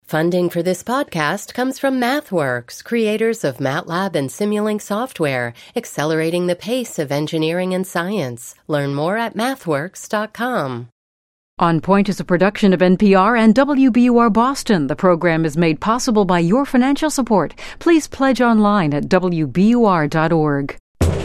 Funding for this podcast comes from MathWorks, creators of MATLAB and Simulink software, accelerating the pace of engineering and science. Learn more at mathworks.com. On Point is a production of NPR and WBUR Boston. The program is made possible by your financial support. Please pledge online at WBUR.org.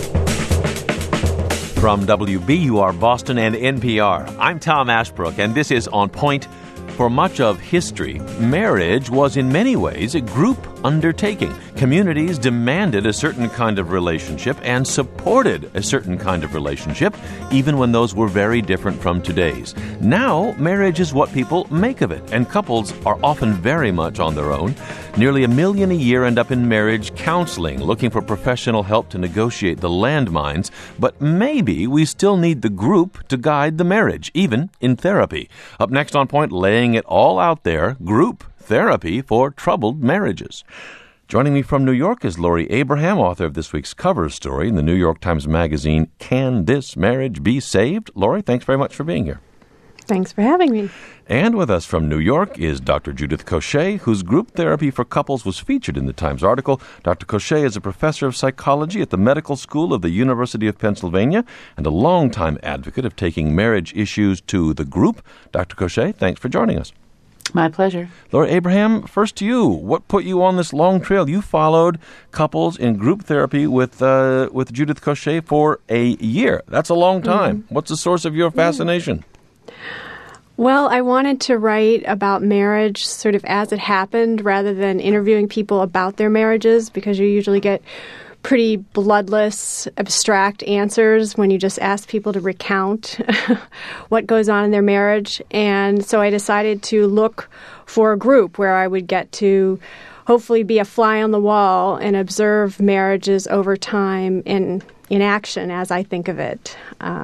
From WBUR Boston and NPR, I'm Tom Ashbrook, and this is On Point. For much of history, marriage was in many ways a group undertaking. Communities demanded a certain kind of relationship and supported a certain kind of relationship, even when those were very different from today's. Now, marriage is what people make of it, and couples are often very much on their own. Nearly 1 million a year end up in marriage counseling, looking for professional help to negotiate the landmines, but maybe we still need the group to guide the marriage, even in therapy. Up next on Point, laying it all out there, group therapy for troubled marriages. Joining me from New York is Lori Abraham, author of this week's cover story in the New York Times Magazine, Can This Marriage Be Saved? Lori, thanks very much for being here. Thanks for having me. And with us from New York is Dr. Judith Cochet, whose group therapy for couples was featured in the Times article. Dr. Cochet is a professor of psychology at the Medical School of the University of Pennsylvania and a longtime advocate of taking marriage issues to the group. Dr. Cochet, thanks for joining us. My pleasure. Laura Abraham, first to you. What put you on this long trail? You followed couples in group therapy with Judith Cochet for a year. That's a long time. Mm-hmm. What's the source of your fascination? Well, I wanted to write about marriage sort of as it happened rather than interviewing people about their marriages, because you usually get pretty bloodless, abstract answers when you just ask people to recount what goes on in their marriage. And so I decided to look for a group where I would get to hopefully be a fly on the wall and observe marriages over time in action as I think of it.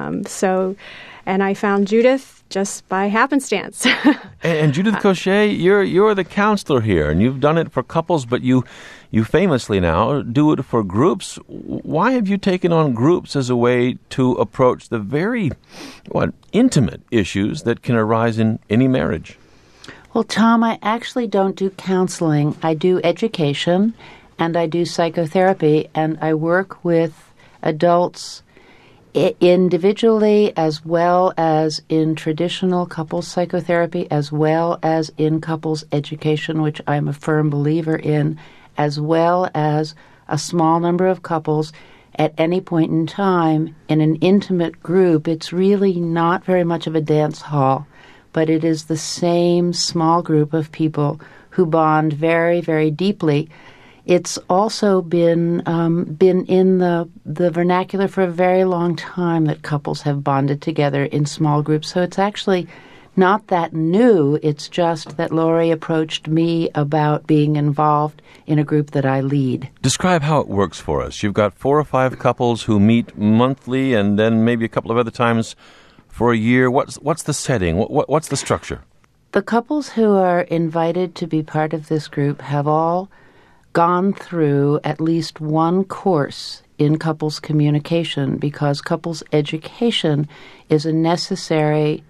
And I found Judith just by happenstance. And Judith Cochet, you're the counselor here, and you've done it for couples, but you famously now do it for groups. Why have you taken on groups as a way to approach the very intimate issues that can arise in any marriage? Well, Tom, I actually don't do counseling. I do education, and I do psychotherapy, and I work with adults individually as well as in traditional couples psychotherapy, as well as in couples education, which I'm a firm believer in, as well as a small number of couples at any point in time in an intimate group. It's really not very much of a dance hall, but it is the same small group of people who bond very, very deeply. It's also been in the vernacular for a very long time that couples have bonded together in small groups. So it's actually not that new. It's just that Lori approached me about being involved in a group that I lead. Describe how it works for us. You've got 4 or 5 couples who meet monthly and then maybe a couple of other times for a year. What's the setting? What's the structure? The couples who are invited to be part of this group have all gone through at least one course in couples communication, because couples education is a necessary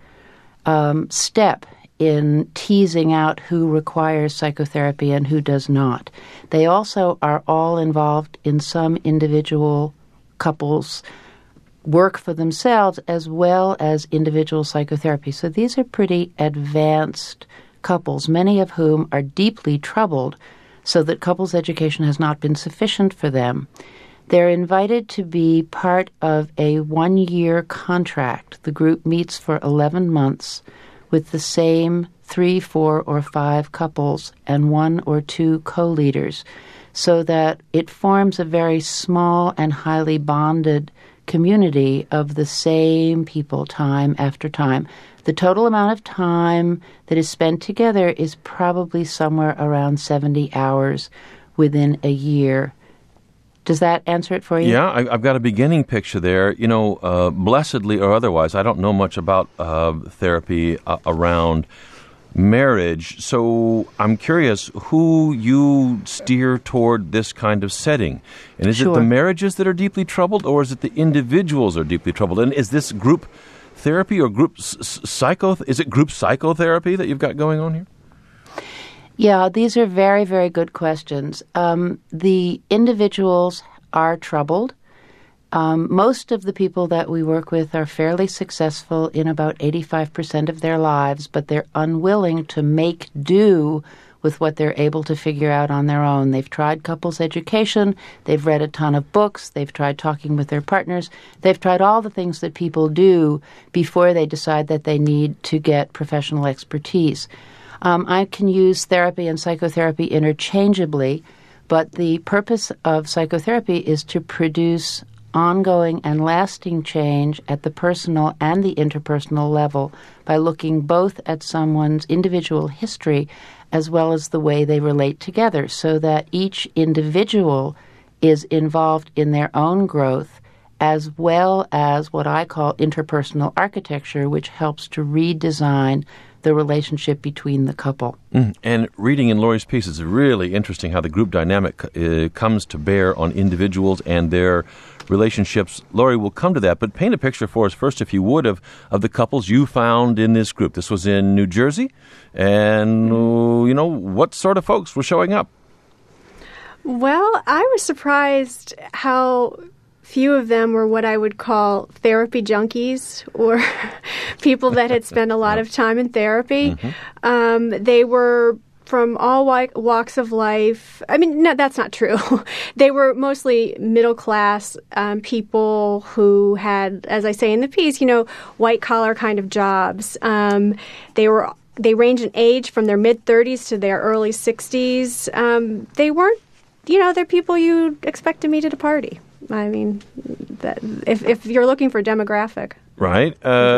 step in teasing out who requires psychotherapy and who does not. They also are all involved in some individual couples work for themselves as well as individual psychotherapy. So these are pretty advanced couples, many of whom are deeply troubled, so that couples education has not been sufficient for them. They're invited to be part of a 1-year contract. The group meets for 11 months with the same 3, 4, or 5 couples and 1 or 2 co-leaders, so that it forms a very small and highly bonded community of the same people time after time. The total amount of time that is spent together is probably somewhere around 70 hours within a year. Does that answer it for you? Yeah, I've got a beginning picture there. You know, blessedly or otherwise, I don't know much about therapy around marriage, so I'm curious who you steer toward this kind of setting. And is it the marriages that are deeply troubled, or is it the individuals that are deeply troubled? And is this group therapy or group is it group psychotherapy that you've got going on here? Yeah, these are very, very good questions. The individuals are troubled. Most of the people that we work with are fairly successful in about 85% of their lives, but they're unwilling to make do with what they're able to figure out on their own. They've tried couples education. They've read a ton of books. They've tried talking with their partners. They've tried all the things that people do before they decide that they need to get professional expertise. I can use therapy and psychotherapy interchangeably, but the purpose of psychotherapy is to produce ongoing and lasting change at the personal and the interpersonal level by looking both at someone's individual history as well as the way they relate together, so that each individual is involved in their own growth as well as what I call interpersonal architecture, which helps to redesign the relationship between the couple. And reading in Lori's piece, it's really interesting how the group dynamic comes to bear on individuals and their relationships. Lori, we'll come to that, but paint a picture for us first, if you would, of the couples you found in this group. This was in New Jersey, and, what sort of folks were showing up? Well, I was surprised how few of them were what I would call therapy junkies or people that had spent a lot of time in therapy. They were from all walks of life. I mean, no, that's not true. They were mostly middle-class people who had, as I say in the piece, white-collar kind of jobs. They range in age from their mid-30s to their early 60s. They weren't, they're people you'd expect to meet at a party. I mean, if you're looking for demographic. Right.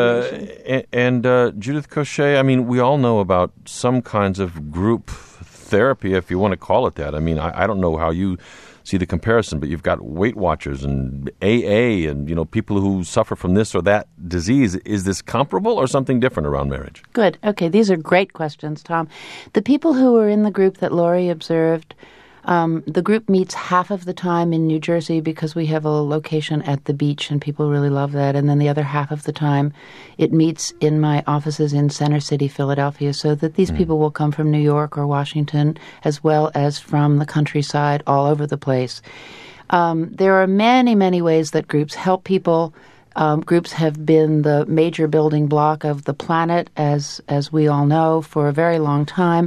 And Judith Cochet, I mean, we all know about some kinds of group therapy, if you want to call it that. I mean, I don't know how you see the comparison, but you've got Weight Watchers and AA and, people who suffer from this or that disease. Is this comparable or something different around marriage? Good. Okay, these are great questions, Tom. The people who were in the group that Lori observed, the group meets half of the time in New Jersey because we have a location at the beach and people really love that. And then the other half of the time it meets in my offices in Center City, Philadelphia, so that these people will come from New York or Washington as well as from the countryside all over the place. There are many, many ways that groups help people. Groups have been the major building block of the planet, as we all know, for a very long time.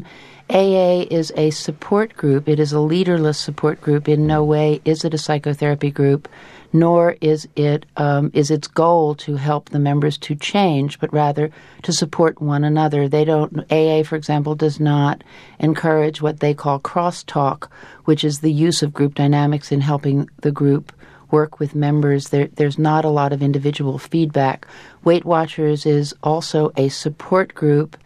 AA is a support group. It is a leaderless support group. In no way is it a psychotherapy group, nor is it its goal to help the members to change, but rather to support one another. AA, for example, does not encourage what they call crosstalk, which is the use of group dynamics in helping the group work with members. There's not a lot of individual feedback. Weight Watchers is also a support group.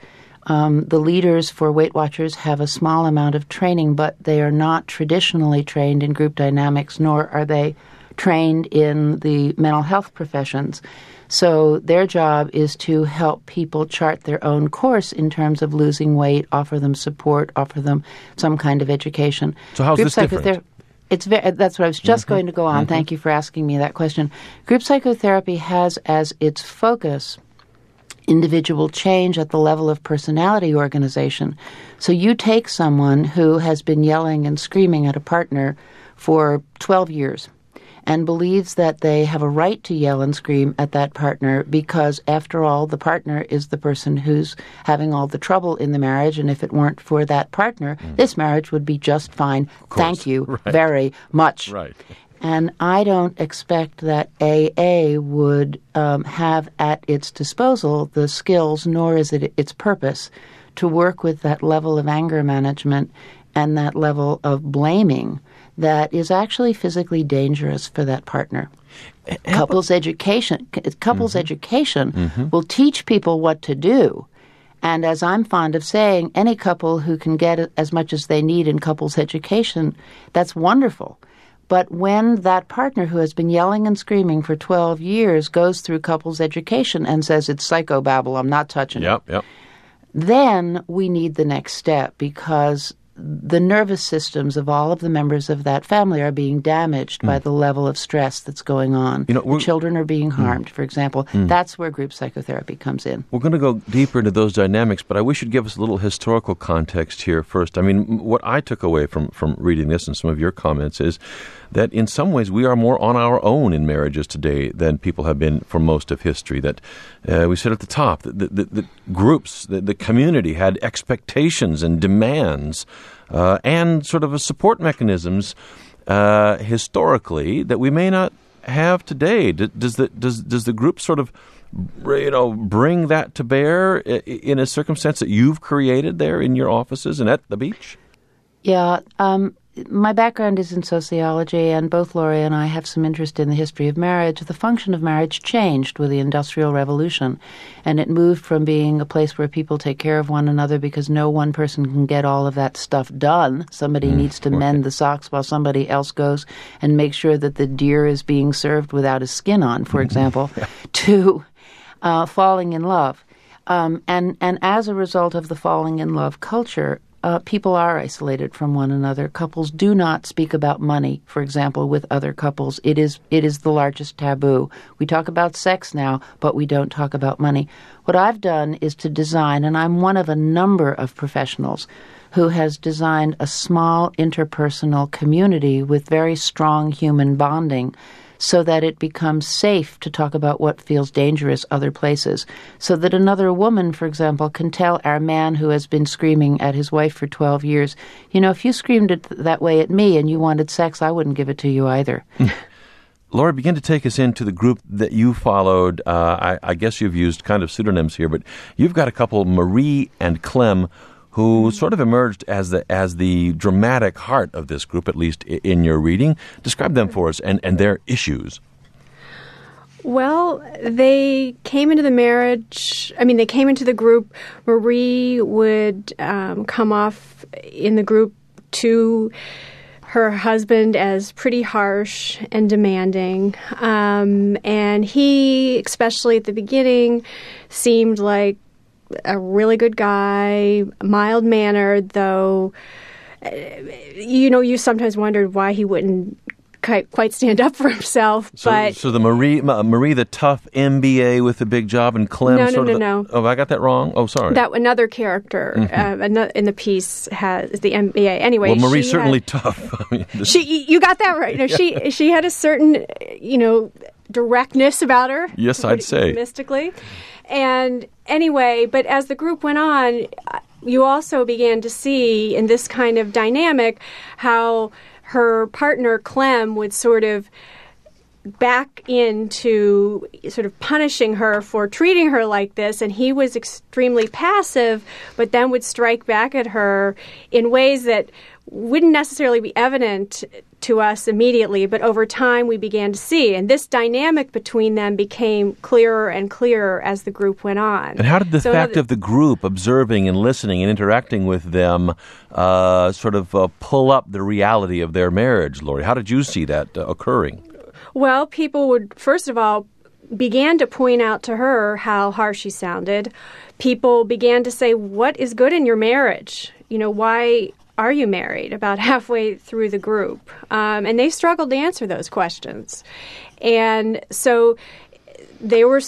The leaders for Weight Watchers have a small amount of training, but they are not traditionally trained in group dynamics, nor are they trained in the mental health professions. So their job is to help people chart their own course in terms of losing weight, offer them support, offer them some kind of education. So how's this different? That's what I was just going to go on. Thank you for asking me that question. Group psychotherapy has as its focus individual change at the level of personality organization. So you take someone who has been yelling and screaming at a partner for 12 years and believes that they have a right to yell and scream at that partner because, after all, the partner is the person who's having all the trouble in the marriage, and if it weren't for that partner, this marriage would be just fine. Thank you very much. Right. And I don't expect that AA would have at its disposal the skills, nor is it its purpose, to work with that level of anger management and that level of blaming that is actually physically dangerous for that partner. Couples education will teach people what to do. And as I'm fond of saying, any couple who can get as much as they need in couples education, that's wonderful. But when that partner who has been yelling and screaming for 12 years goes through couples education and says, it's psychobabble, I'm not touching it, then we need the next step, because the nervous systems of all of the members of that family are being damaged by the level of stress that's going on. The children are being harmed, for example. That's where group psychotherapy comes in. We're going to go deeper into those dynamics, but I wish you'd give us a little historical context here first. I mean, what I took away from reading this and some of your comments is that in some ways we are more on our own in marriages today than people have been for most of history. That we said at the top that the groups, the community had expectations and demands and sort of a support mechanisms historically that we may not have today. Does the group sort of bring that to bear in a circumstance that you've created there in your offices and at the beach? Yeah. My background is in sociology, and both Laurie and I have some interest in the history of marriage. The function of marriage changed with the Industrial Revolution, and it moved from being a place where people take care of one another because no one person can get all of that stuff done. Somebody needs to mend the socks while somebody else goes and make sure that the deer is being served without a skin on, for example, to falling in love. And as a result of the falling in love culture, people are isolated from one another. Couples do not speak about money, for example, with other couples. It is the largest taboo. We talk about sex now, but we don't talk about money. What I've done is to design, and I'm one of a number of professionals who has designed a small interpersonal community with very strong human bonding, so that it becomes safe to talk about what feels dangerous other places. So that another woman, for example, can tell our man who has been screaming at his wife for 12 years, if you screamed that way at me and you wanted sex, I wouldn't give it to you either. Laura, begin to take us into the group that you followed. I guess you've used kind of pseudonyms here, but you've got a couple, Marie and Clem, who sort of emerged as the dramatic heart of this group, at least in your reading. Describe them for us and their issues. Well, they came into the group. Marie would come off in the group to her husband as pretty harsh and demanding. And he, especially at the beginning, seemed like a really good guy, mild-mannered, though, you sometimes wondered why he wouldn't quite stand up for himself. So the Marie, the tough MBA with the big job, and Clem No. Oh, I got that wrong? Oh, sorry. That another character in the piece has the MBA. Anyway, well, Marie's certainly tough. You got that right. No, she had a certain, directness about her. Yes, I'd say. Mystically. And anyway, but as the group went on, you also began to see in this kind of dynamic how her partner, Clem, would sort of back into sort of punishing her for treating her like this, and he was extremely passive, but then would strike back at her in ways that wouldn't necessarily be evident to us immediately, but over time we began to see. And this dynamic between them became clearer and clearer as the group went on. And how did the fact of the group observing and listening and interacting with them pull up the reality of their marriage, Laurie? How did you see that occurring? Well, people would, first of all, began to point out to her how harsh she sounded. People began to say, what is good in your marriage? Why are you married? About halfway through the group. And they struggled to answer those questions. And so they were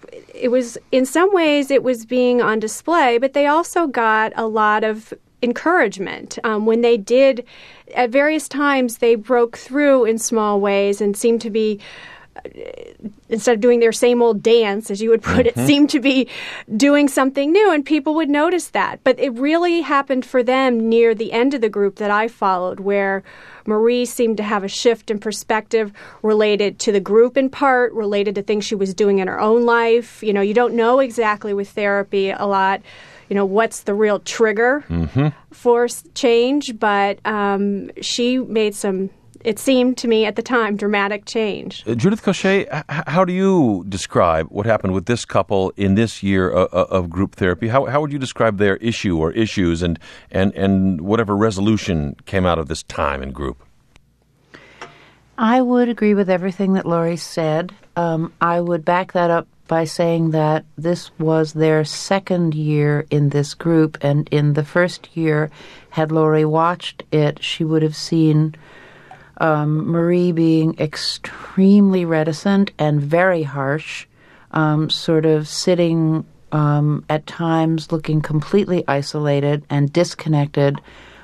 in some ways it was being on display, but they also got a lot of encouragement. When they did, at various times, they broke through in small ways and seemed to be, instead of doing their same old dance, as you would put it, seemed to be doing something new, and people would notice that. But it really happened for them near the end of the group that I followed, where Marie seemed to have a shift in perspective related to the group in part, related to things she was doing in her own life. You don't know exactly with therapy a lot, what's the real trigger for change, but she made some, it seemed to me at the time, dramatic change. Judith Cochet, how do you describe what happened with this couple in this year of group therapy? How would you describe their issue or issues and whatever resolution came out of this time in group? I would agree with everything that Laurie said. I would back that up by saying that this was their second year in this group, and in the first year, had Lori watched it, she would have seen Marie being extremely reticent and very harsh, sort of sitting at times looking completely isolated and disconnected,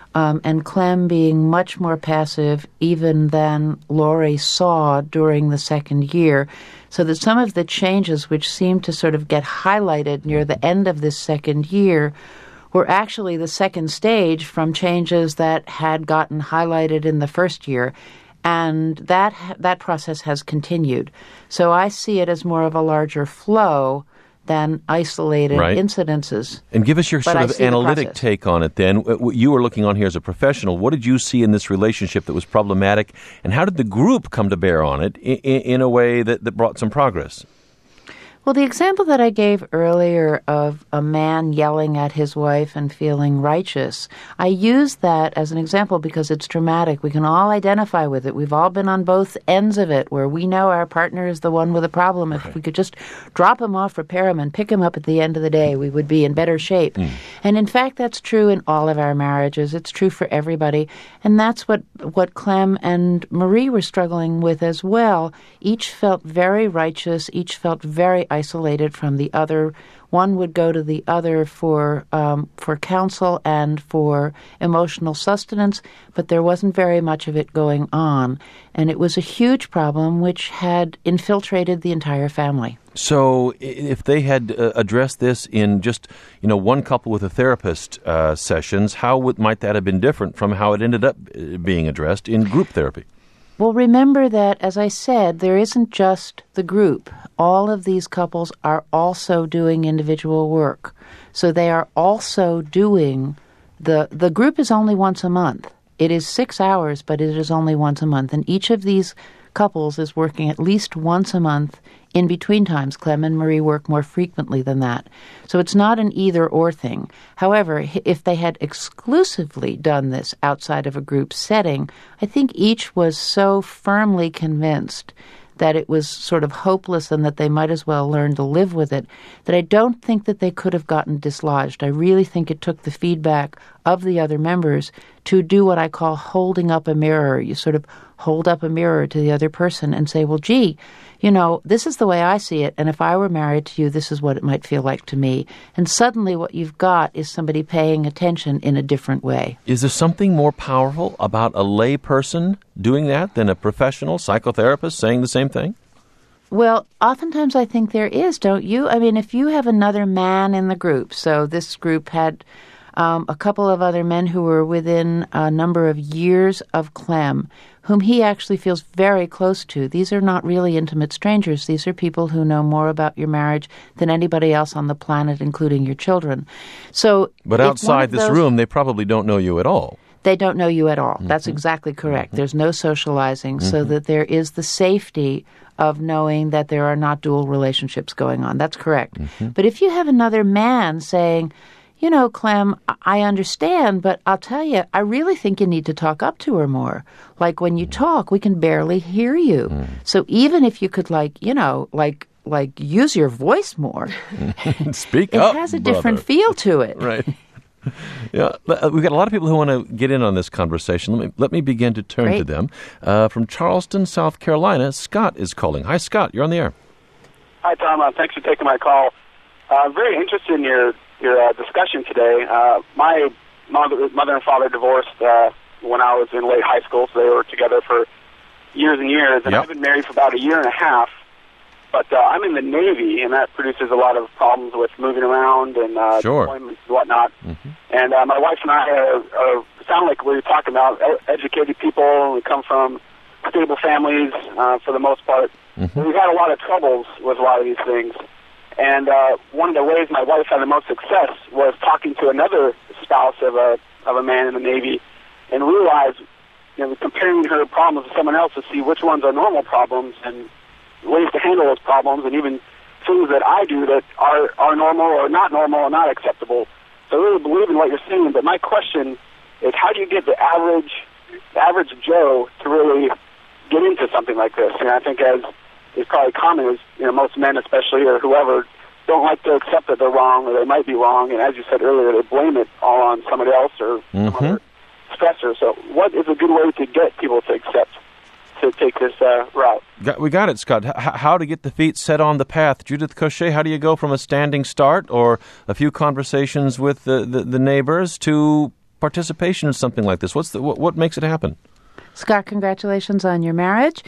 and Clem being much more passive even than Lori saw during the second year. So that some of the changes which seemed to sort of get highlighted near the end of this second year were actually the second stage from changes that had gotten highlighted in the first year. And that process has continued. So I see it as more of a larger flow than isolated incidences. And give us your sort of analytic take on it then. You were looking on here as a professional. What did you see in this relationship that was problematic, and how did the group come to bear on it in a way that brought some progress? Well, the example that I gave earlier of a man yelling at his wife and feeling righteous, I use that as an example because it's dramatic. We can all identify with it. We've all been on both ends of it, where we know our partner is the one with a problem. If we could just drop him off, repair him, and pick him up at the end of the day, we would be in better shape. And in fact, that's true in all of our marriages. It's true for everybody. And that's what Clem and Marie were struggling with as well. Each felt very righteous. Each felt very isolated from the other. One would go to the other for counsel and for emotional sustenance, but there wasn't very much of it going on. And it was a huge problem which had infiltrated the entire family. So if they had addressed this in just, one couple with a therapist sessions, how might that have been different from how it ended up being addressed in group therapy? Well, remember that, as I said, there isn't just the group. All of these couples are also doing individual work. So they are also doing the group is only once a month. It is 6 hours, but it is only once a month. And each of these couples is working at least once a month in between times. Clem and Marie work more frequently than that. So it's not an either-or thing. However, if they had exclusively done this outside of a group setting, I think each was so firmly convinced that it was sort of hopeless and that they might as well learn to live with it, that I don't think that they could have gotten dislodged. I really think it took the feedback of the other members to do what I call holding up a mirror. You sort of hold up a mirror to the other person and say, well, gee, this is the way I see it, and if I were married to you, this is what it might feel like to me. And suddenly what you've got is somebody paying attention in a different way. Is there something more powerful about a lay person doing that than a professional psychotherapist saying the same thing? Well, oftentimes I think there is, don't you? I mean, if you have another man in the group, so this group had a couple of other men who were within a number of years of Clem, whom he actually feels very close to. These are not really intimate strangers. These are people who know more about your marriage than anybody else on the planet, including your children. But outside this room, they probably don't know you at all. They don't know you at all. Mm-hmm. That's exactly correct. Mm-hmm. There's no socializing, so that there is the safety of knowing that there are not dual relationships going on. That's correct. Mm-hmm. But if you have another man saying, Clem, I understand, but I'll tell you, I really think you need to talk up to her more. Like when you talk, we can barely hear you. So even if you could use your voice more, Speak up, it has a different feel to it. Right. Yeah, we've got a lot of people who want to get in on this conversation. Let me begin to turn to them. From Charleston, South Carolina, Scott is calling. Hi, Scott. You're on the air. Hi, Tom. Thanks for taking my call. Very interested in your discussion today. My mother and father divorced when I was in late high school, so they were together for years and years, and I've been married for about a year and a half. But I'm in the Navy, and that produces a lot of problems with moving around and deployments and whatnot. Mm-hmm. And my wife and I sound like we were talking about educated people. We come from stable families for the most part. Mm-hmm. We've had a lot of troubles with a lot of these things. And one of the ways my wife had the most success was talking to another spouse of a man in the Navy, and realized, comparing her problems to someone else to see which ones are normal problems and ways to handle those problems, and even things that I do that are normal or not acceptable. So I really believe in what you're saying, but my question is, how do you get the average Joe to really get into something like this? And I think as is probably common. Is most men, especially, or whoever, don't like to accept that they're wrong or they might be wrong, and as you said earlier, they blame it all on somebody else or some other stressor. So, what is a good way to get people to accept to take this route? We got it, Scott. How to get the feet set on the path. Judith Cochet, how do you go from a standing start or a few conversations with the neighbors to participation in something like this? What makes it happen? Scott, congratulations on your marriage.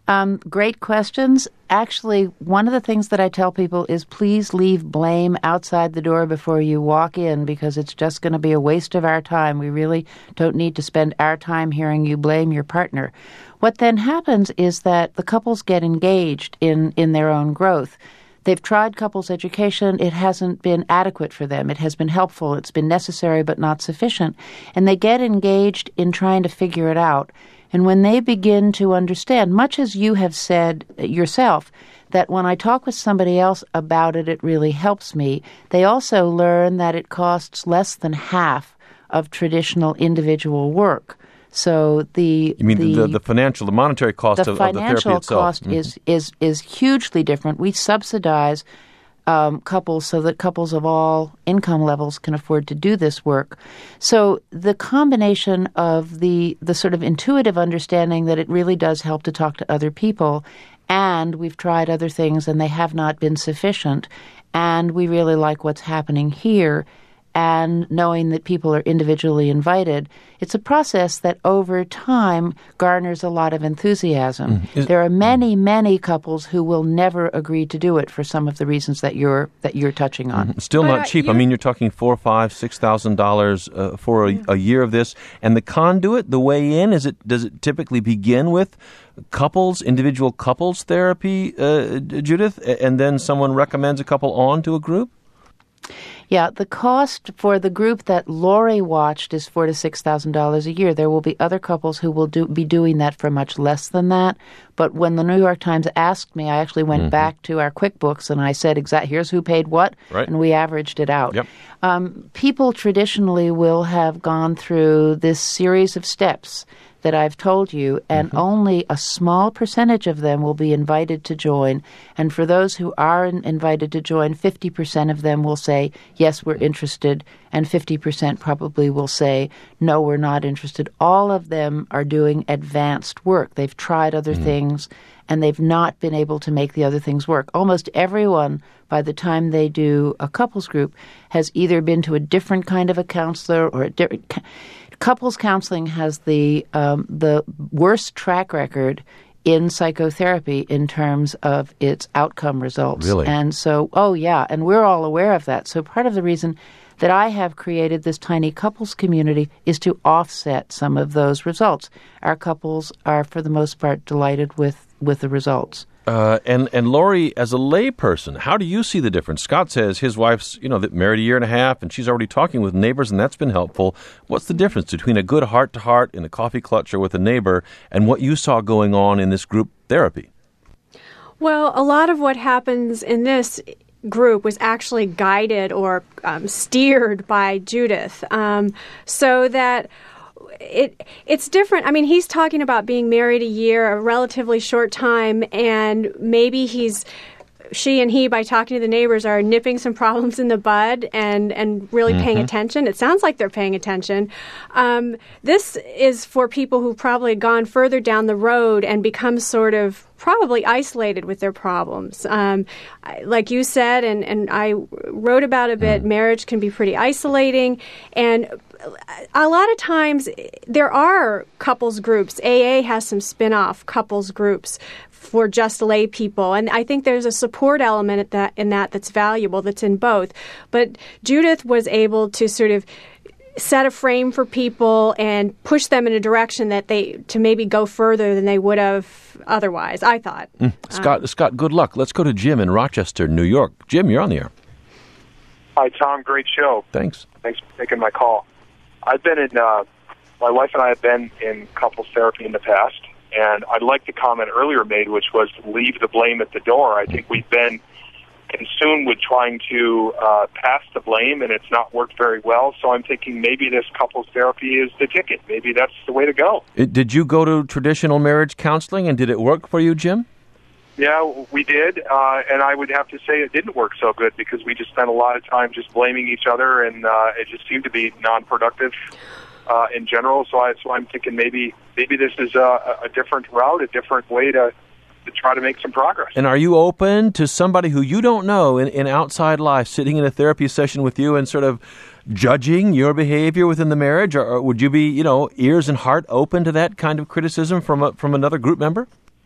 Great questions. Actually, one of the things that I tell people is please leave blame outside the door before you walk in, because it's just going to be a waste of our time. We really don't need to spend our time hearing you blame your partner. What then happens is that the couples get engaged in their own growth. They've tried couples education. It hasn't been adequate for them. It has been helpful. It's been necessary but not sufficient. And they get engaged in trying to figure it out. And when they begin to understand, much as you have said yourself, that when I talk with somebody else about it, it really helps me, they also learn that it costs less than half of traditional individual work. So the monetary cost of the therapy itself. The financial cost is hugely different. We subsidize couples so that couples of all income levels can afford to do this work. So the combination of the sort of intuitive understanding that it really does help to talk to other people, and we've tried other things and they have not been sufficient, and we really like what's happening here, and knowing that people are individually invited, it's a process that over time garners a lot of enthusiasm. There are many, many couples who will never agree to do it for some of the reasons that you're touching on. Still not cheap. I mean, you're talking $4,000, $5,000, $6,000 for a year of this. And the conduit, the way in, does it typically begin with individual couples therapy, Judith, and then someone recommends a couple on to a group? Yeah, the cost for the group that Lori watched is $4,000 to $6,000 a year. There will be other couples who will be doing that for much less than that. But when the New York Times asked me, I actually went back to our QuickBooks and I said, here's who paid what, and we averaged it out. Yep. People traditionally will have gone through this series of steps that I've told you, and only a small percentage of them will be invited to join. And for those who are invited to join, 50% of them will say, yes, we're interested, and 50% probably will say, no, we're not interested. All of them are doing advanced work. They've tried other things, and they've not been able to make the other things work. Almost everyone, by the time they do a couples group, has either been to a different kind of a counselor or a different... Couples counseling has the worst track record in psychotherapy in terms of its outcome results. Really? And so, and we're all aware of that. So part of the reason that I have created this tiny couples community is to offset some of those results. Our couples are, for the most part, delighted with the results. And Lori, as a layperson, how do you see the difference? Scott says his wife's, married a year and a half, and she's already talking with neighbors, and that's been helpful. What's the difference between a good heart-to-heart in a coffee clutch or with a neighbor and what you saw going on in this group therapy? Well, a lot of what happens in this group was actually guided or steered by Judith, so that it's different. I mean, he's talking about being married a year, a relatively short time, and maybe she and he, by talking to the neighbors, are nipping some problems in the bud and really paying attention. It sounds like they're paying attention. This is for people who've probably gone further down the road and become sort of probably isolated with their problems. Like you said, and I wrote about a bit, marriage can be pretty isolating, and a lot of times there are couples groups. AA has some spin-off couples groups for just lay people, and I think there's a support element in that that's valuable, that's in both. But Judith was able to sort of set a frame for people and push them in a direction that to maybe go further than they would have otherwise, I thought. Scott, good luck. Let's go to Jim in Rochester, New York. Jim, you're on the air. Hi, Tom. Great show. Thanks for taking my call. I've been my wife and I have been in couples therapy in the past, and I'd like the comment earlier made, which was to leave the blame at the door. I think we've been consumed with trying to pass the blame, and it's not worked very well. So I'm thinking maybe this couples therapy is the ticket. Maybe that's the way to go. Did you go to traditional marriage counseling, and did it work for you, Jim? Yeah, we did, and I would have to say it didn't work so good because we just spent a lot of time just blaming each other, and it just seemed to be non-productive in general. So I'm thinking maybe this is a different route, a different way to try to make some progress. And are you open to somebody who you don't know in outside life sitting in a therapy session with you and sort of judging your behavior within the marriage, or would you be, ears and heart open to that kind of criticism from another group member?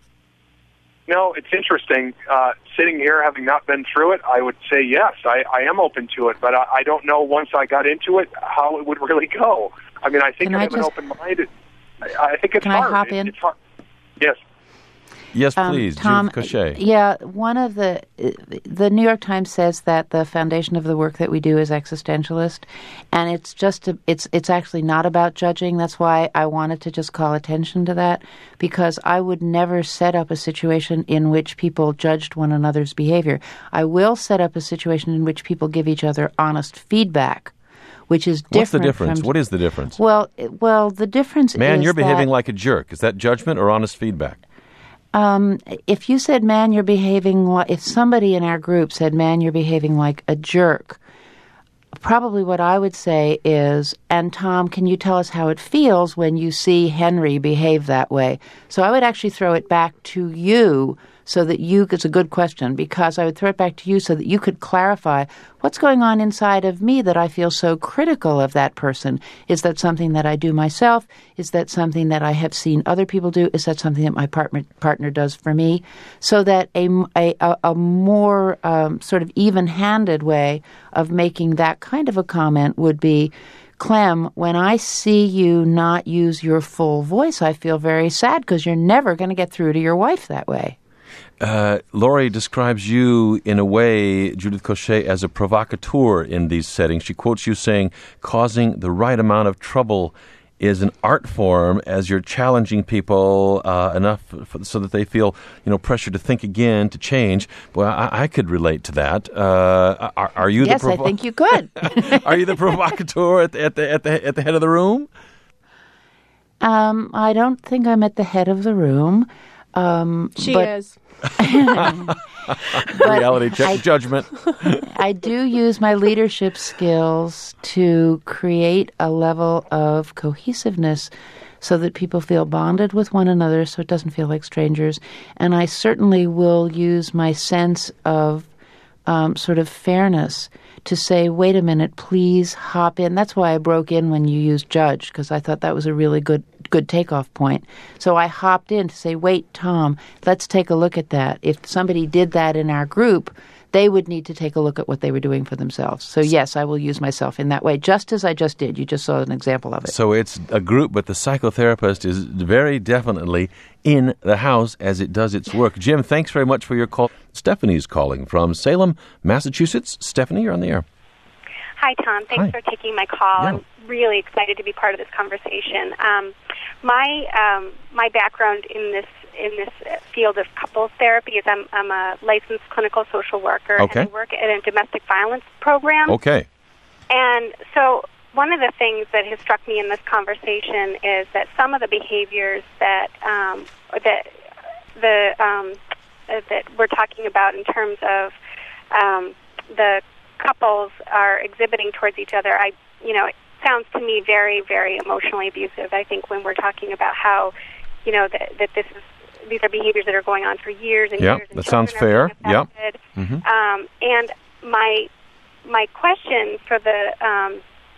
No, it's interesting. Sitting here, having not been through it, I would say yes, I am open to it, but I don't know once I got into it how it would really go. I mean, I think I have an open mind. I think it's hard. Can I hop in? It's hard. Yes. Yes, please, Tom. Judith Cochet. Yeah, one of the New York Times says that the foundation of the work that we do is existentialist, and it's actually not about judging. That's why I wanted to just call attention to that, because I would never set up a situation in which people judged one another's behavior. I will set up a situation in which people give each other honest feedback, which is different. What's the difference? What is the difference? Well, the difference is Man, you're behaving like a jerk. Is that judgment or honest feedback? If you said, man, you're behaving like, if somebody in our group said, man, you're behaving like a jerk, probably what I would say is, and Tom, can you tell us how it feels when you see Henry behave that way? So I would actually throw it back to you so that it's a good question, because I would throw it back to you so that you could clarify what's going on inside of me that I feel so critical of that person. Is that something that I do myself? Is that something that I have seen other people do? Is that something that my partner does for me? So that a more sort of even-handed way of making that kind of a comment would be, Clem, when I see you not use your full voice, I feel very sad because you're never going to get through to your wife that way. Laurie describes you in a way, Judith Cochet, as a provocateur in these settings. She quotes you saying, causing the right amount of trouble is an art form as you're challenging people enough so that they feel, pressure to think again, to change. Well, I could relate to that. Are you? Yes, I think you could. Are you the provocateur at the head of the room? I don't think I'm at the head of the room. She is. Reality check, judgment. I do use my leadership skills to create a level of cohesiveness so that people feel bonded with one another, so it doesn't feel like strangers. And I certainly will use my sense of sort of fairness to say, wait a minute, please hop in. That's why I broke in when you used judge, because I thought that was a really good takeoff point. So I hopped in to say, wait, Tom, let's take a look at that. If somebody did that in our group, they would need to take a look at what they were doing for themselves. So yes, I will use myself in that way, just as I just did. You just saw an example of it. So it's a group, but the psychotherapist is very definitely in the house as it does its work. Jim, thanks very much for your call. Stephanie's calling from Salem, Massachusetts. Stephanie, you're on the air. Hi, Tom. Thanks for taking my call. Yeah. I'm really excited to be part of this conversation. My background in this field of couples therapy is I'm a licensed clinical social worker, and I work at a domestic violence program. Okay. And so one of the things that has struck me in this conversation is that some of the behaviors that we're talking about in terms of the couples are exhibiting towards each other, it sounds to me very, very emotionally abusive. I think when we're talking about how, that these are behaviors that are going on for years and years. Yeah, that sounds fair. Yeah. Mm-hmm. And my question for the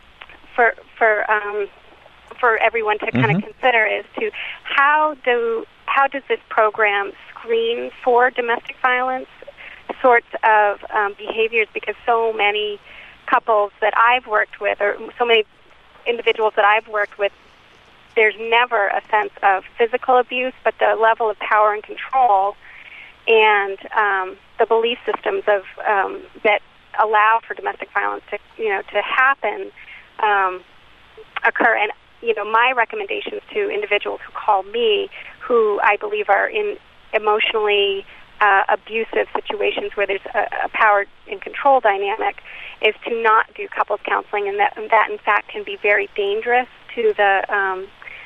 for everyone to kind of consider is how does this program screen for domestic violence sorts of behaviors, because so many couples that I've worked with, or so many individuals that I've worked with, there's never a sense of physical abuse, but the level of power and control and the belief systems of that allow for domestic violence to happen occur. And my recommendations to individuals who call me, who I believe are in emotionally abusive situations where there's a power and control dynamic, is to not do couples counseling, and that in fact can be very dangerous to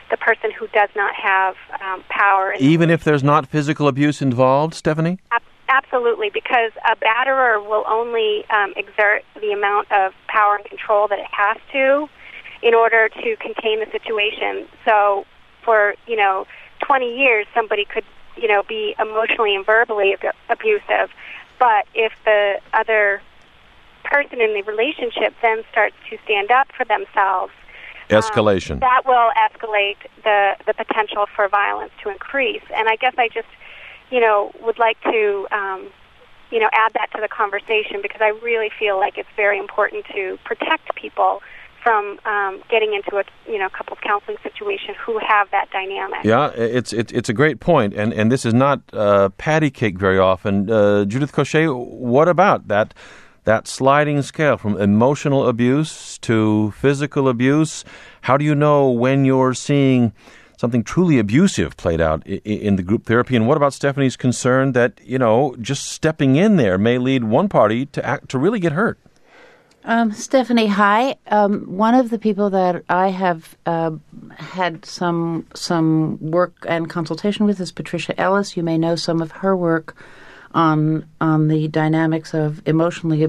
the person who does not have power. Even if there's not physical abuse involved, Stephanie? Absolutely, because a batterer will only exert the amount of power and control that it has to in order to contain the situation. So for, 20 years, somebody could, be emotionally and verbally abusive, but if the other person in the relationship then starts to stand up for themselves, escalation. That will escalate the potential for violence to increase. And I guess I just, would like to, add that to the conversation, because I really feel like it's very important to protect people from getting into a couples counseling situation who have that dynamic. Yeah, it's a great point, and this is not patty cake very often. Judith Cochet, what about that sliding scale from emotional abuse to physical abuse? How do you know when you're seeing something truly abusive played out in the group therapy? And what about Stephanie's concern that, just stepping in there may lead one party to really get hurt? Stephanie, hi. One of the people that I have had some work and consultation with is Patricia Ellis. You may know some of her work on the dynamics of emotionally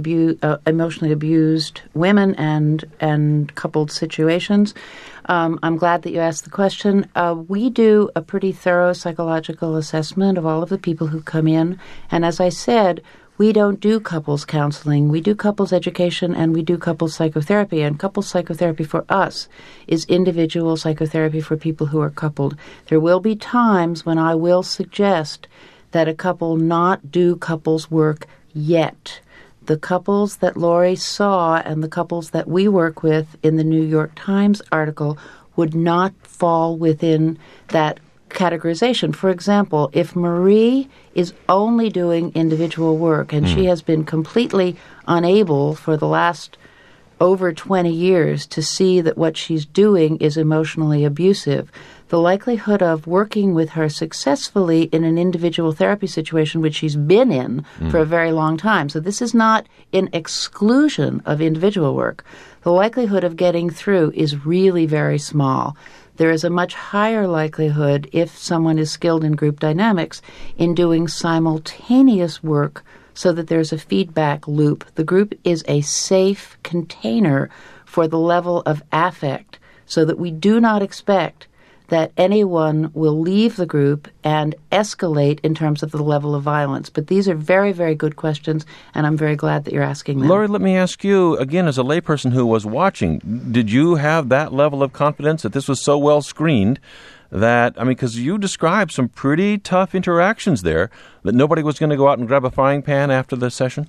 abused women and coupled situations. I'm glad that you asked the question. We do a pretty thorough psychological assessment of all of the people who come in, and as I said, we don't do couples counseling. We do couples education, and we do couples psychotherapy. And couples psychotherapy for us is individual psychotherapy for people who are coupled. There will be times when I will suggest that a couple not do couples work yet. The couples that Lori saw and the couples that we work with in the New York Times article would not fall within that categorization. For example, if Marie is only doing individual work and she has been completely unable for the last over 20 years to see that what she's doing is emotionally abusive, the likelihood of working with her successfully in an individual therapy situation, which she's been in for a very long time, so this is not in exclusion of individual work, the likelihood of getting through is really very small. There is a much higher likelihood, if someone is skilled in group dynamics, in doing simultaneous work so that there's a feedback loop. The group is a safe container for the level of affect, so that we do not expect that anyone will leave the group and escalate in terms of the level of violence. But these are very, very good questions, and I'm very glad that you're asking them. Lori, let me ask you, again, as a layperson who was watching, did you have that level of confidence that this was so well screened that, because you described some pretty tough interactions there, that nobody was going to go out and grab a frying pan after the session?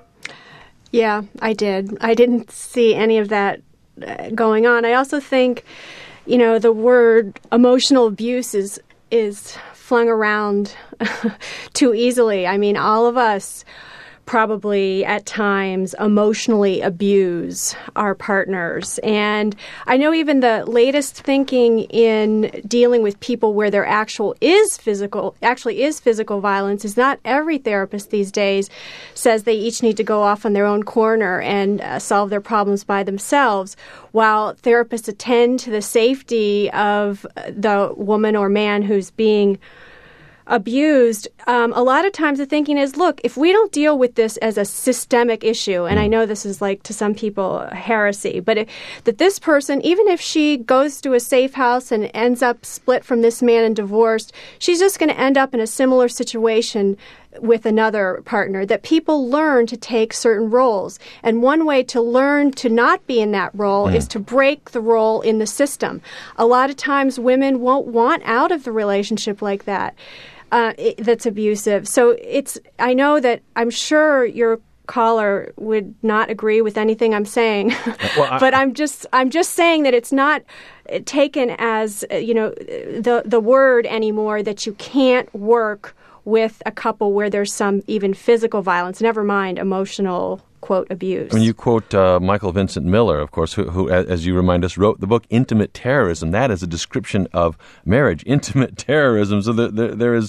Yeah, I did. I didn't see any of that going on. I also think, the word emotional abuse is flung around too easily. All of us probably at times emotionally abuse our partners. And I know even the latest thinking in dealing with people where there actually is physical violence is not every therapist these days says they each need to go off on their own corner and solve their problems by themselves, while therapists attend to the safety of the woman or man who's being abused. A lot of times the thinking is, look, if we don't deal with this as a systemic issue, and I know this is like to some people heresy, but that this person, even if she goes to a safe house and ends up split from this man and divorced, she's just going to end up in a similar situation with another partner, that people learn to take certain roles. And one way to learn to not be in that role is to break the role in the system. A lot of times women won't want out of the relationship like that. That's abusive. So I know that I'm sure your caller would not agree with anything I'm saying, but I'm just saying that it's not taken as the word anymore that you can't work with a couple where there's some even physical violence, never mind emotional, quote, abuse. When you quote Michael Vincent Miller, of course, who, as you remind us, wrote the book Intimate Terrorism. That is a description of marriage, intimate terrorism. So there is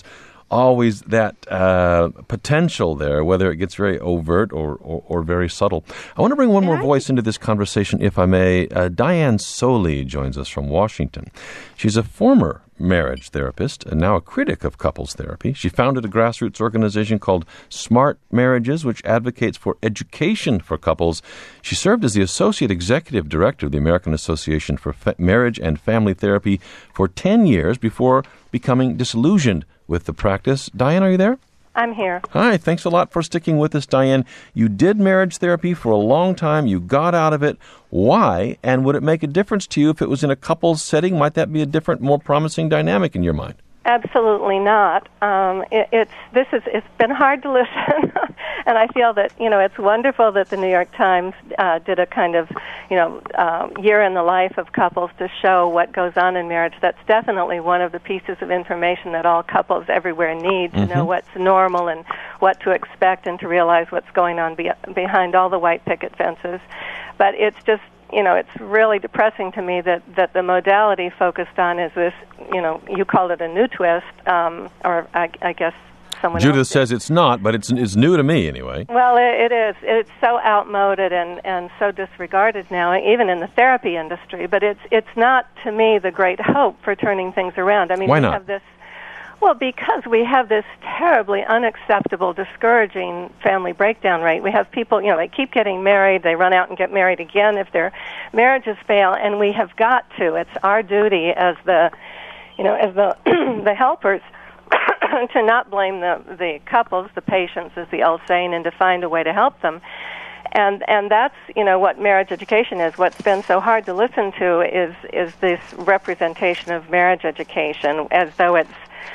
always that potential there, whether it gets very overt or very subtle. I want to bring one more voice into this conversation, if I may. Diane Soley joins us from Washington. She's a former marriage therapist and now a critic of couples therapy. She founded a grassroots organization called Smart Marriages, which advocates for education for couples. She served as the Associate Executive Director of the American Association for Marriage and Family Therapy for 10 years before becoming disillusioned with the practice. Diane, are you there? I'm here. Hi, thanks a lot for sticking with us, Diane. You did marriage therapy for a long time. You got out of it. Why? And would it make a difference to you if it was in a couples setting? Might that be a different, more promising dynamic in your mind? Absolutely not. It's been hard to listen, and I feel that it's wonderful that the New York Times did a kind of year in the life of couples to show what goes on in marriage. That's definitely one of the pieces of information that all couples everywhere need to know what's normal and what to expect and to realize what's going on behind all the white picket fences. But it's just it's really depressing to me that the modality focused on is this, you called it a new twist, or I guess someone Judith else says it's not, but it's new to me anyway. Well, it is. It's so outmoded and so disregarded now, even in the therapy industry. But it's not, to me, the great hope for turning things around. I mean, why not? Have this. Well, because we have this terribly unacceptable, discouraging family breakdown rate. We have people, they keep getting married, they run out and get married again if their marriages fail, and we have got to. It's our duty as the the helpers to not blame the couples, the patients, as the old saying, and to find a way to help them. And that's what marriage education is. What's been so hard to listen to is this representation of marriage education as though it's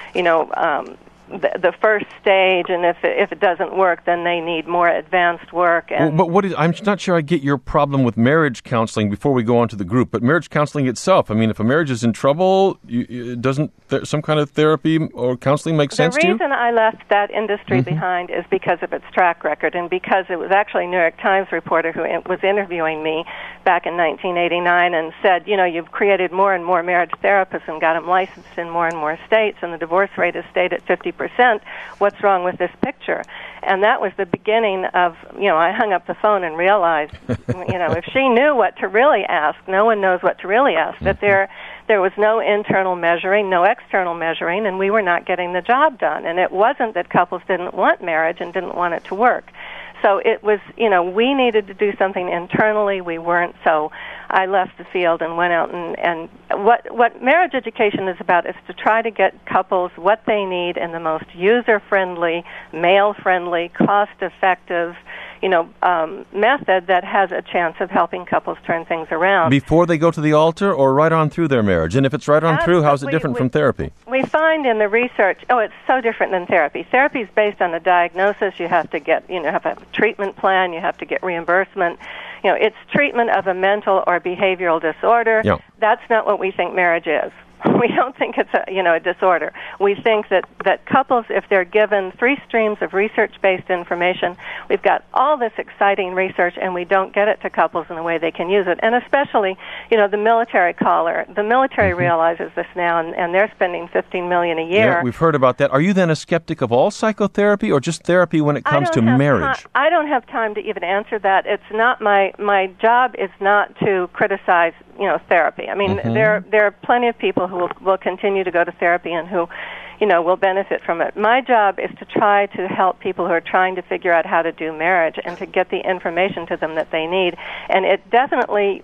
the first stage, and if it doesn't work, then they need more advanced work. And but I'm not sure I get your problem with marriage counseling before we go on to the group. But marriage counseling itself, I mean, if a marriage is in trouble, doesn't some kind of therapy or counseling make sense to you? The reason I left that industry behind is because of its track record, and because it was actually a New York Times reporter who was interviewing me back in 1989 and said, you've created more and more marriage therapists and got them licensed in more and more states, and the divorce rate has stayed at 50%. What's wrong with this picture? And that was the beginning of, I hung up the phone and realized, if she knew what to really ask, no one knows what to really ask, that there was no internal measuring, no external measuring, and we were not getting the job done. And it wasn't that couples didn't want marriage and didn't want it to work. So it was, we needed to do something internally. We weren't, so I left the field and went out and what marriage education is about is to try to get couples what they need in the most user-friendly, male-friendly, cost-effective, method that has a chance of helping couples turn things around. Before they go to the altar or right on through their marriage? And if it's right on through, how's it different from therapy? We find in the research, it's so different than therapy. Therapy is based on a diagnosis. You have to get, have to have a treatment plan. You have to get reimbursement. It's treatment of a mental or behavioral disorder. Yeah. That's not what we think marriage is. We don't think it's a disorder. We think that couples, if they're given 3 streams of research-based information, we've got all this exciting research, and we don't get it to couples in the way they can use it. And especially, the military caller. The military realizes this now, and they're spending $15 million a year. Yeah, we've heard about that. Are you then a skeptic of all psychotherapy, or just therapy when it comes to marriage? I don't have time to even answer that. It's not my job is not to criticize therapy. I mean, there are plenty of people who will continue to go to therapy and who, will benefit from it. My job is to try to help people who are trying to figure out how to do marriage and to get the information to them that they need. And it definitely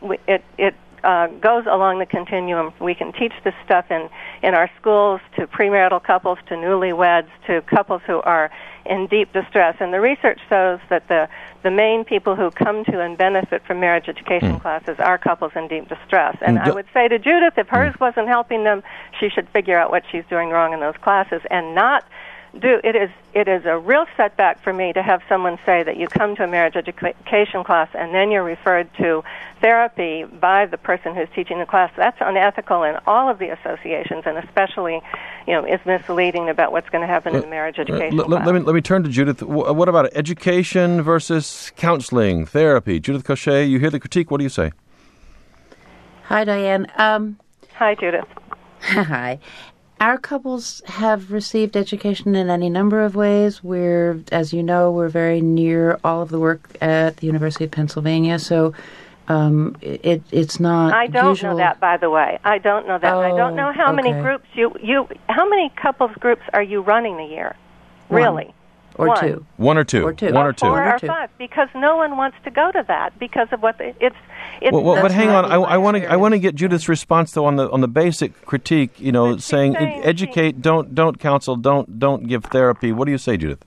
goes along the continuum. We can teach this stuff in our schools to premarital couples, to newlyweds, to couples who are in deep distress. And the research shows that the main people who come to and benefit from marriage education classes are couples in deep distress. And I would say to Judith, if hers wasn't helping them, she should figure out what she's doing wrong in those classes and not do. It is a real setback for me to have someone say that you come to a marriage education class and then you're referred to therapy by the person who's teaching the class. That's unethical in all of the associations, and especially, is misleading about what's going to happen in the marriage education class. Let me turn to Judith. What about it? Education versus counseling, therapy? Judith Cochet, you hear the critique. What do you say? Hi, Diane. Hi, Judith. Hi. Our couples have received education in any number of ways. As you know, we're very near all of the work at the University of Pennsylvania, so it's not. I don't know that, by the way. I don't know that. Oh, I don't know how many groups how many couples groups are you running a year? Really? Or two. One or two. Or two. One or two. Four or five, because no one wants to go to that because of what it's. But hang on, I want to get Judith's response though on the basic critique. Saying educate, don't counsel, don't give therapy. What do you say, Judith?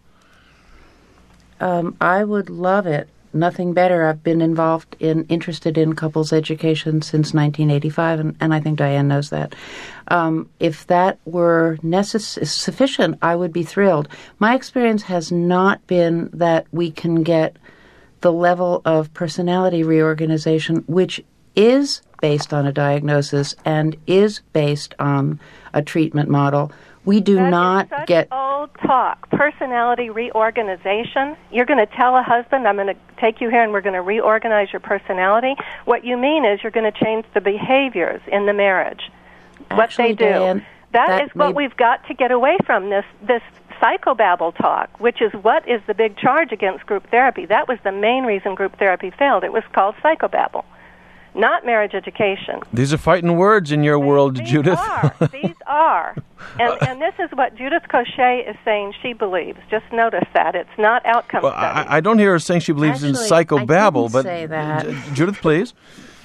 I would love it. Nothing better. I've been interested in couples education since 1985, and I think Diane knows that. If that were sufficient, I would be thrilled. My experience has not been that we can get the level of personality reorganization, which is based on a diagnosis and is based on a treatment model. We do not get old talk. Personality reorganization. You're going to tell a husband, I'm going to take you here and we're going to reorganize your personality. What you mean is you're going to change the behaviors in the marriage. What they do. Diane, that is what we've got to get away from, this psychobabble talk, which is what is the big charge against group therapy. That was the main reason group therapy failed. It was called psychobabble, not marriage education. These are fighting words in your world, Judith. These are. And this is what Judith Cochet is saying she believes. Just notice that. It's not outcome studies. I don't hear her saying she believes in psychobabble, but say that. Judith, please.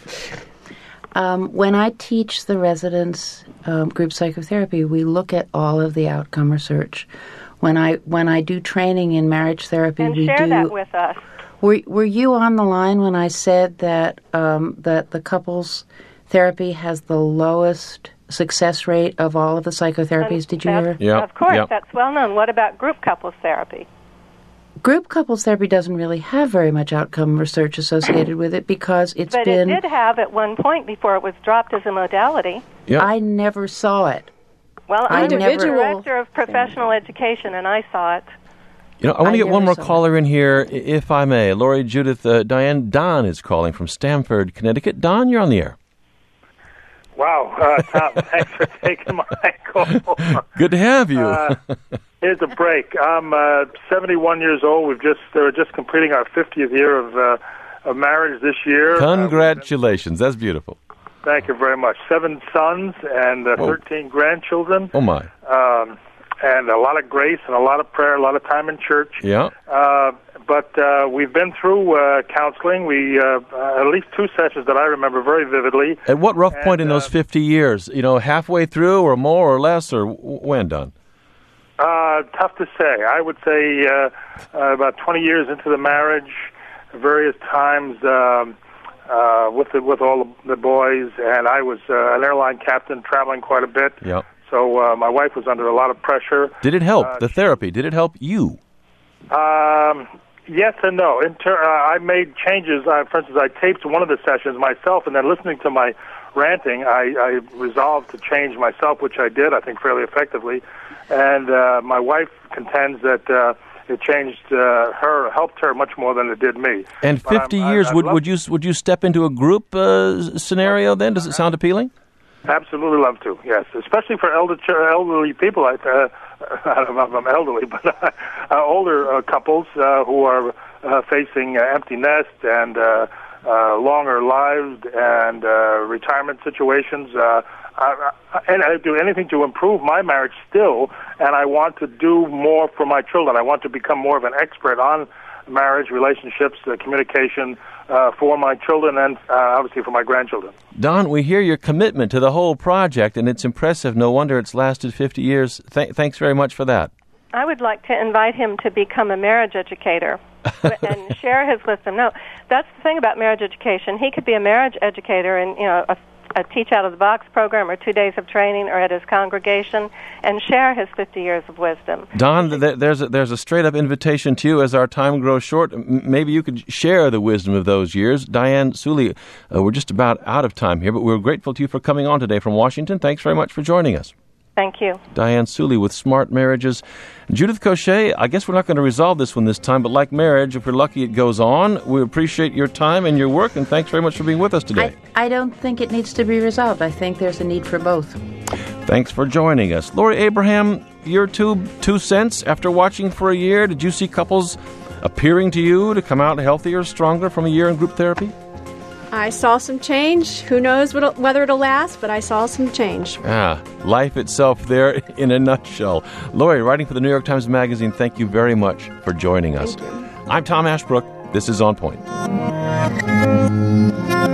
When I teach the residents group psychotherapy, we look at all of the outcome research. When I do training in marriage therapy, and share that with us. Were you on the line when I said that that the couples therapy has the lowest success rate of all of the psychotherapies? Did you hear? Yeah, of course, that's well known. What about group couples therapy? Group couples therapy doesn't really have very much outcome research associated with it because it did have at one point before it was dropped as a modality. Yep. I never saw it. Well, I'm the director of professional education, and I saw it. I want to get one more caller in here, if I may. Lori, Judith, Diane, Don is calling from Stamford, Connecticut. Don, you're on the air. Wow, Tom, thanks for taking my call. Good to have you. Here's a break. I'm 71 years old. We're just completing our 50th year of marriage this year. Congratulations. That's beautiful. Thank you very much. 7 sons and 13 grandchildren. Oh, my. And a lot of grace and a lot of prayer, a lot of time in church. Yeah. But we've been through counseling. We at least 2 sessions that I remember very vividly. At what rough point in those 50 years? Halfway through or more or less, or when, Don? Tough to say. I would say about 20 years into the marriage, various times with all the boys, and I was an airline captain traveling quite a bit. Yep. So my wife was under a lot of pressure. Did it help, the therapy? Did it help you? Yes and no. I made changes. For instance, I taped one of the sessions myself, and then listening to my ranting, I resolved to change myself, which I did, I think, fairly effectively. And my wife contends that it changed her, helped her much more than it did me. And 50 years, would you step into a group scenario then? Does it sound appealing? Absolutely love to, yes. Especially for elderly people. I don't know if I'm elderly, but older couples who are facing empty nest and longer lives and retirement situations. And I do anything to improve my marriage still, and I want to do more for my children. I want to become more of an expert on marriage, relationships, communication for my children and obviously for my grandchildren. Don, we hear your commitment to the whole project, and it's impressive. No wonder it's lasted 50 years. Thanks very much for that. I would like to invite him to become a marriage educator and share his wisdom. No, that's the thing about marriage education. He could be a marriage educator and, a Teach Out of the Box program or 2 days of training or at his congregation and share his 50 years of wisdom. Don, there's a straight-up invitation to you as our time grows short. Maybe you could share the wisdom of those years. Diane Suley, we're just about out of time here, but we're grateful to you for coming on today from Washington. Thanks very much for joining us. Thank you. Diane Suley with Smart Marriages. Judith Cochet, I guess we're not going to resolve this one this time, but like marriage, if we're lucky, it goes on. We appreciate your time and your work, and thanks very much for being with us today. I don't think it needs to be resolved. I think there's a need for both. Thanks for joining us. Lori Abraham, your two cents after watching for a year. Did you see couples appearing to you to come out healthier, stronger from a year in group therapy? I saw some change. Who knows whether it'll last, but I saw some change. Life itself there in a nutshell. Lori, writing for the New York Times Magazine, thank you very much for joining us. Thank you. I'm Tom Ashbrook. This is On Point.